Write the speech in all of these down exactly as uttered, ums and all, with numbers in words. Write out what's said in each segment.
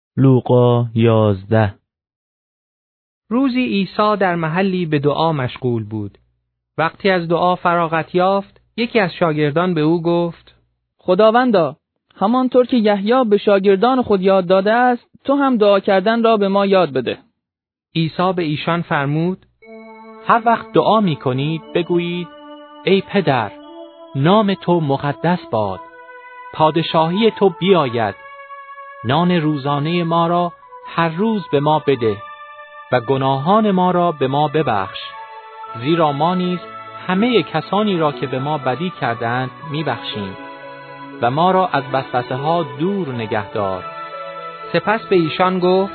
لوقا یازده. روزی عیسی در محلی به دعا مشغول بود. وقتی از دعا فراغت یافت، یکی از شاگردان به او گفت: خداوندا، همانطور که یحیی به شاگردان خود یاد داده است، تو هم دعا کردن را به ما یاد بده. عیسی به ایشان فرمود: هر وقت دعا می کنید بگویید: ای پدر، نام تو مقدس باد، پادشاهی تو بیاید، نان روزانه ما را هر روز به ما بده و گناهان ما را به ما ببخش، زیرا ما نیز همه کسانی را که به ما بدی کردند میبخشیم و ما را از وسوسه ها دور نگهدار. سپس به ایشان گفت: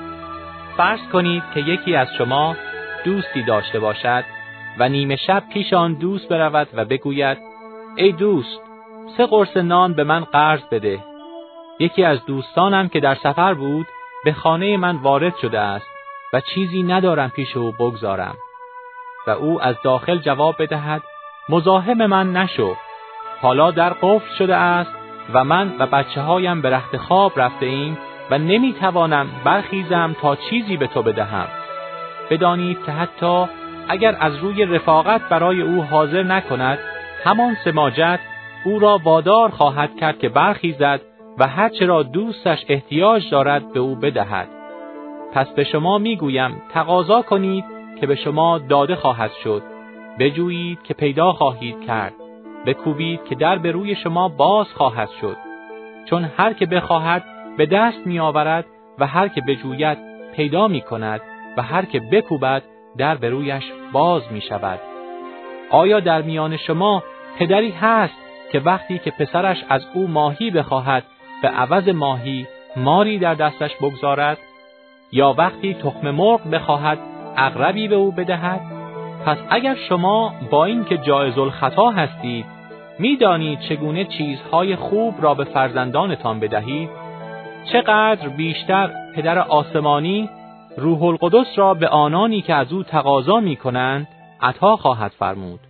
فرض کنید که یکی از شما دوستی داشته باشد و نیمه شب پیش آن دوست برود و بگوید: ای دوست، سه قرص نان به من قرض بده. یکی از دوستانم که در سفر بود به خانه من وارد شده است و چیزی ندارم پیش او بگذارم. و او از داخل جواب بدهد: مزاحم من نشو، حالا در قفل شده است و من و بچه هایم به رخت خواب رفته ایم و نمی توانم برخیزم تا چیزی به تو بدهم. بدانید که حتی اگر از روی رفاقت برای او حاضر نکند، همان سماجت او را وادار خواهد کرد که برخیزد و هر چه را دوستش احتیاج دارد به او بدهد. پس به شما میگویم تقاضا کنید که به شما داده خواهد شد، بجویید که پیدا خواهید کرد، بکوبید که در به روی شما باز خواهد شد. چون هر که بخواهد به دست می آورد و هر که بجوید پیدا می کند و هر که بکوبد در به رویش باز می شود. آیا در میان شما پدری هست که وقتی که پسرش از او ماهی بخواهد به عوض ماهی ماری در دستش بگذارد؟ یا وقتی تخم مرغ بخواهد عقربی به او بدهد؟ پس اگر شما با این که جایز الخطا هستید میدانید چگونه چیزهای خوب را به فرزندانتان بدهید، چقدر بیشتر پدر آسمانی روح القدس را به آنانی که از او تقاضا می کنند عطا خواهد فرمود.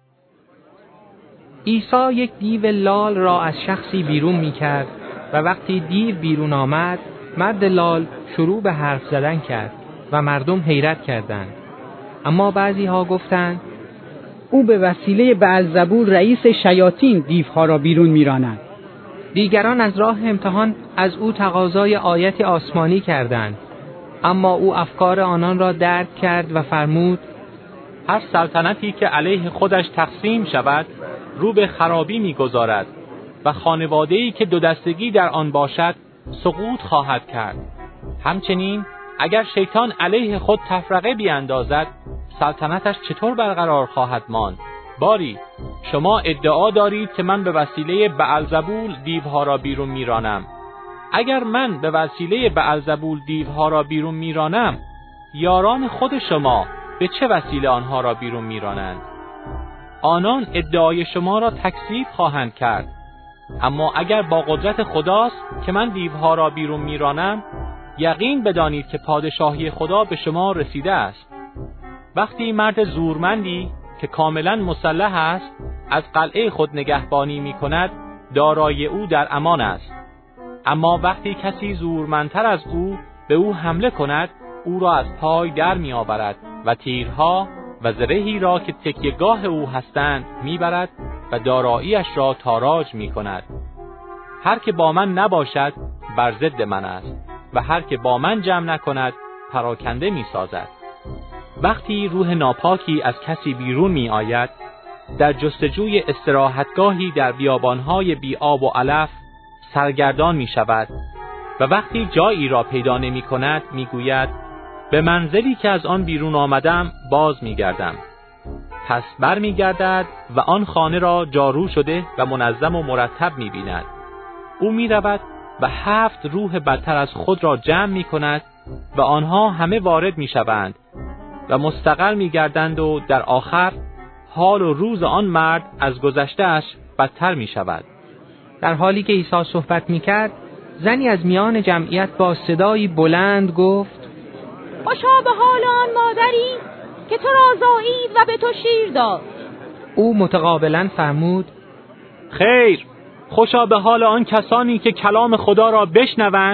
عیسی یک دیو لال را از شخصی بیرون می کرد و وقتی دیو بیرون آمد، مرد لال شروع به حرف زدن کرد و مردم حیرت کردند. اما بعضی ها گفتند: او به وسیله بألزبول رئیس شیاطین دیوها را بیرون می‌راند. دیگران از راه امتحان از او تقاضای آیت آسمانی کردند، اما او افکار آنان را درک کرد و فرمود: هر سلطنتی که علیه خودش تقسیم شود رو به خرابی می‌گذارد و خانواده‌ای که دو دستگی در آن باشد سقوط خواهد کرد. همچنین اگر شیطان علیه خود تفرقه بیاندازد سلطنتش چطور برقرار خواهد ماند؟ باری شما ادعا دارید که من به وسیله بألزبول دیوها را بیرون میرانم. اگر من به وسیله بألزبول دیوها را بیرون میرانم، یاران خود شما به چه وسیله آنها را بیرون میرانند؟ آنان ادعای شما را تکذیب خواهند کرد. اما اگر با قدرت خداست که من دیوها را بیرون میرانم، یقین بدانید که پادشاهی خدا به شما رسیده است. وقتی مرد زورمندی که کاملا مسلح است از قلعه خود نگهبانی می کند، دارایی او در امان است. اما وقتی کسی زورمندتر از او به او حمله کند، او را از پای در می آورد و تیرها و زرهی را که تکیه‌گاه او هستند می برد و داراییش را تاراج می کند. هر که با من نباشد بر ضد من است و هر که با من جمع نکند پراکنده می سازد. وقتی روح ناپاکی از کسی بیرون می آید، در جستجوی استراحتگاهی در بیابانهای بی آب و علف سرگردان می شود و وقتی جایی را پیدا نمی کند می گوید: به منزلی که از آن بیرون آمدم باز می گردم. پس بر می گردد و آن خانه را جارو شده و منظم و مرتب می بیند. او می رود و هفت روح بدتر از خود را جمع می کند و آنها همه وارد می شوند و مستقر می گردند و در آخر حال و روز آن مرد از گذشته‌اش بدتر می شود. در حالی که عیسی صحبت می کرد، زنی از میان جمعیت با صدایی بلند گفت: خوشا به حال آن مادری که تو را زایید و به تو شیر داد. او متقابلا فرمود: خیر، خوشا به حال آن کسانی که کلام خدا را بشنوند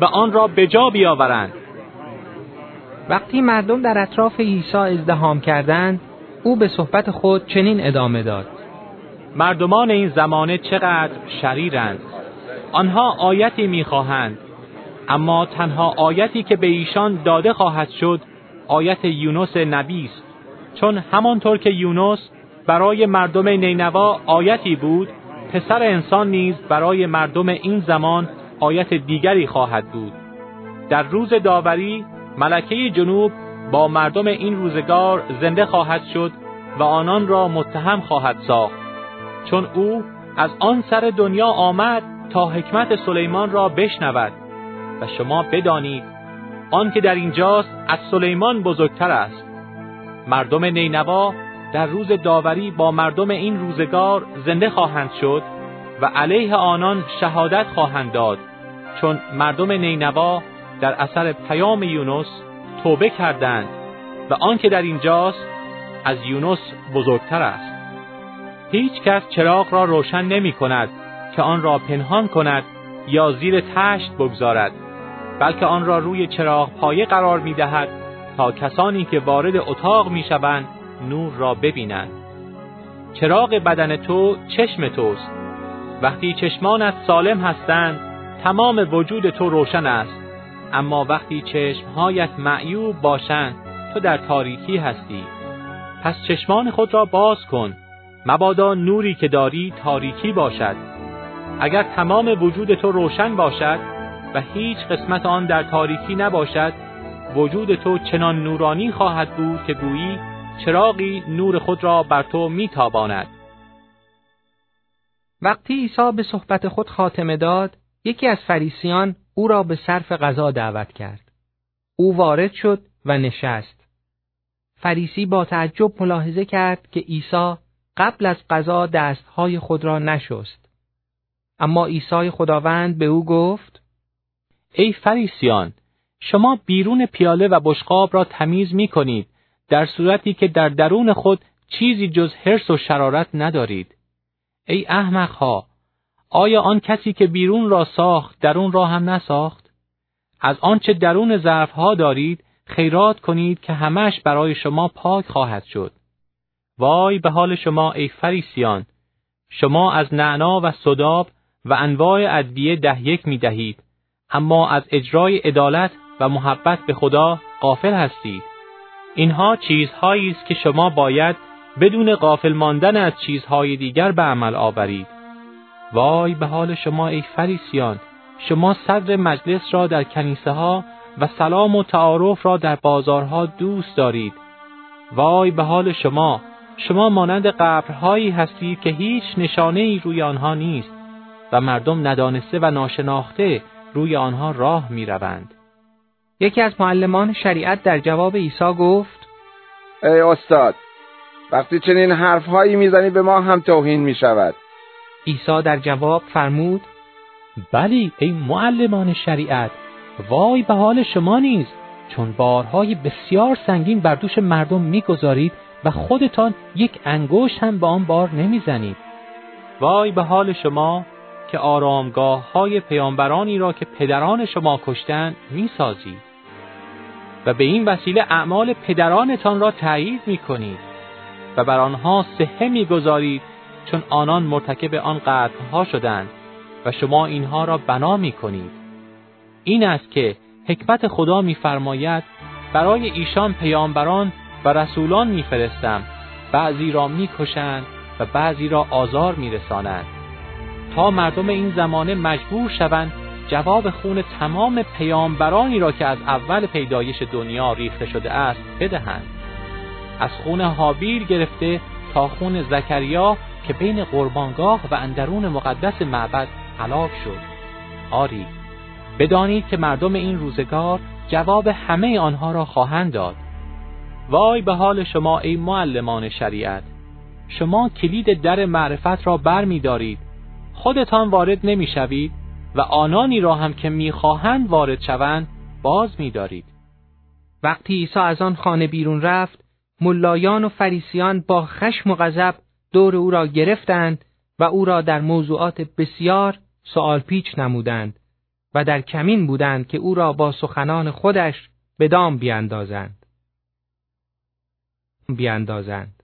و آن را به جا بیاورند. وقتی مردم در اطراف عیسی ازدحام کردند، او به صحبت خود چنین ادامه داد: مردمان این زمانه چقدر شریرند. آنها آیتی می‌خواهند، اما تنها آیتی که به ایشان داده خواهد شد آیت یونس نبی است. چون همانطور که یونس برای مردم نینوا آیتی بود، پسر انسان نیز برای مردم این زمان آیت دیگری خواهد بود. در روز داوری ملکه جنوب با مردم این روزگار زنده خواهد شد و آنان را متهم خواهد ساخت، چون او از آن سر دنیا آمد تا حکمت سلیمان را بشنود و شما بدانید آن که در اینجاست از سلیمان بزرگتر است. مردم نینوا در روز داوری با مردم این روزگار زنده خواهند شد و علیه آنان شهادت خواهند داد، چون مردم نینوا در اثر پیام یونس توبه کردند و آن که در اینجاست از یونس بزرگتر است. هیچ کس چراغ را روشن نمی کند که آن را پنهان کند یا زیر تشت بگذارد، بلکه آن را روی چراغ پایه قرار می دهد تا کسانی که وارد اتاق می شوند نور را ببینند. چراغ بدن تو چشم توست. وقتی چشمانت سالم هستند تمام وجود تو روشن است، اما وقتی چشمهایت معیوب باشند تو در تاریکی هستی. پس چشمان خود را باز کن، مبادا نوری که داری تاریکی باشد. اگر تمام وجود تو روشن باشد و هیچ قسمت آن در تاریکی نباشد، وجود تو چنان نورانی خواهد بود که گویی چراغی نور خود را بر تو میتاباند. وقتی عیسی به صحبت خود خاتمه داد، یکی از فریسیان او را به صرف غذا دعوت کرد. او وارد شد و نشست. فریسی با تعجب ملاحظه کرد که عیسی قبل از غذا دستهای خود را نشست. اما عیسی خداوند به او گفت: ای فریسیان، شما بیرون پیاله و بشقاب را تمیز می کنید، در صورتی که در درون خود چیزی جز حرص و شرارت ندارید. ای احمقها، آیا آن کسی که بیرون را ساخت درون را هم نساخت؟ از آنچه درون ظرفها دارید خیرات کنید که همش برای شما پاک خواهد شد. وای به حال شما ای فریسیان، شما از نعنا و سداب و انواع ادویه ده یک می دهید، اما از اجرای عدالت و محبت به خدا غافل هستید. اینها چیزهایی است که شما باید بدون غافل ماندن از چیزهای دیگر به عمل آورید. وای به حال شما ای فریسیان، شما صدر مجلس را در کنیسه ها و سلام و تعارف را در بازارها دوست دارید. وای به حال شما، شما مانند قبرهایی هستید که هیچ نشانه‌ای روی آنها نیست و مردم ندانسته و ناشناخته روی آنها راه می روند. یکی از معلمان شریعت در جواب عیسی گفت: ای استاد، وقتی چنین حرفهایی میزنی به ما هم توهین می شود. عیسی در جواب فرمود: بلی ای معلمان شریعت، وای به حال شما نیز، چون بارهای بسیار سنگین بر دوش مردم میگذارید و خودتان یک انگشت هم به آن بار نمیزنید. وای به حال شما که آرامگاه های پیامبرانی را که پدران شما کشتند میسازید و به این وسیله اعمال پدرانتان را تأیید میکنید و بر آنها صحه میگذارید، چون آنان مرتکب آن قتل‌ها شدند و شما اینها را بنا میکنید. این است که حکمت خدا میفرماید برای ایشان پیامبران و رسولان میفرستم، بعضی را میکشند و بعضی را آزار میرسانند، تا مردم این زمانه مجبور شوند جواب خون تمام پیامبرانی را که از اول پیدایش دنیا ریخته شده است بدهند، از خون هابیل گرفته تا خون زکریا که بین قربانگاه و اندرون مقدس معبد هلاک شد. آری، بدانید که مردم این روزگار جواب همه آنها را خواهند داد. وای به حال شما ای معلمان شریعت، شما کلید در معرفت را بر می دارید، خودتان وارد نمی شوید و آنانی را هم که می خواهند وارد شوند باز می دارید. وقتی عیسی از آن خانه بیرون رفت، ملایان و فریسیان با خشم و غضب دور او را گرفتند و او را در موضوعات بسیار سؤال پیچ نمودند و در کمین بودند که او را با سخنان خودش به دام بیاندازند. بیاندازند.